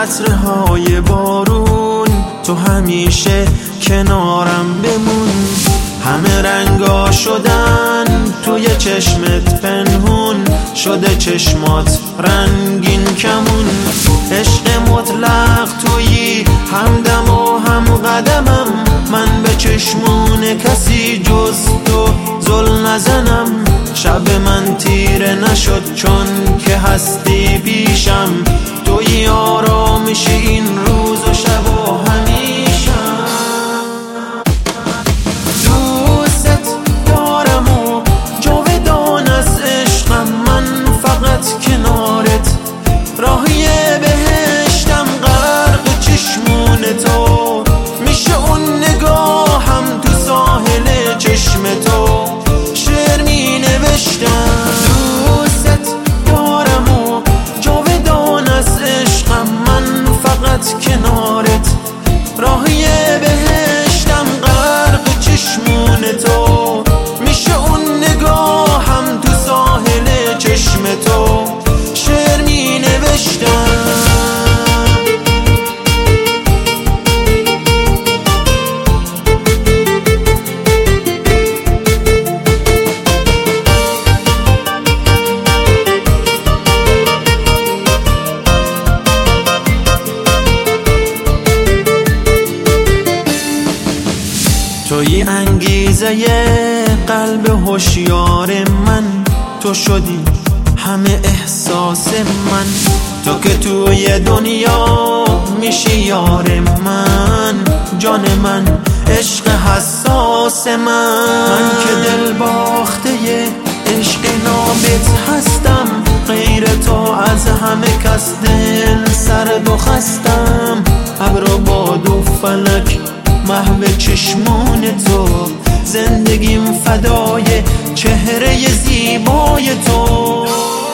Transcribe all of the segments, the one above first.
قطره‌های بارون، تو همیشه کنارم بمون. همه رنگا شدن توی چشمت پنهون، شده چشمات رنگین کمون. عشق مطلق تویی، همدم و هم قدمم، من به چشمون کسی جز تو زل نزنم. شب من تیره نشد چون که هستی پیشم، تویی آرامش این روز و شب و همیشه. دوست دارم و جاودان از عشقم، من فقط کنارت راهی بهشتم. غرق چشمون تو میشه اون نگاهم، تو ساحل چشم تو شعر می نوشتم. دوست دارم و جاودان از عشقم، من فقط کنارت راهی بهشتم. غرق چشمون تو میشه اون نگاهم، تو ساحل چشم تو شعر می نوشتم. توی انگیزه قلب هوشیار من، تو شدی همه احساس من. تو که توی دنیا میشی یار من، جان من، عشق حساس من که دل باخته عشق نابت هستم. غیر تو از همه کس دل سرد و خستم. ابر و باد و فلک محو چشمون تو، زندگیم فدای چهره زیبای تو.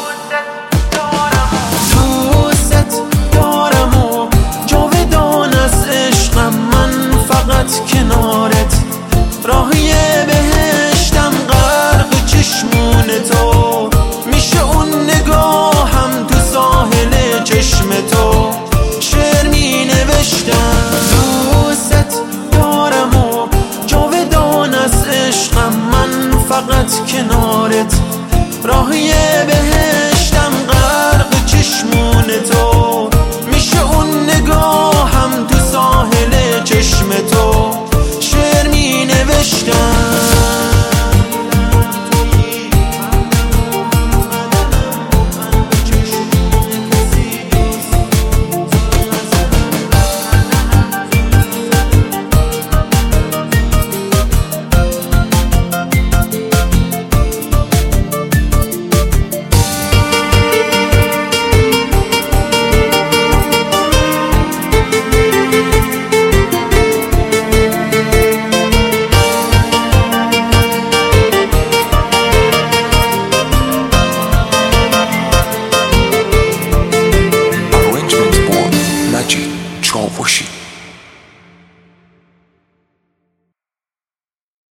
دوست دارم و جاودان از عشقم، من فقط کنارت راهی بهشتم. غرق چشمون تو میشه اون نگاهم، تو ساحل چشم تو شعر می نوشتم. فقط کنارت راهی بهشتم.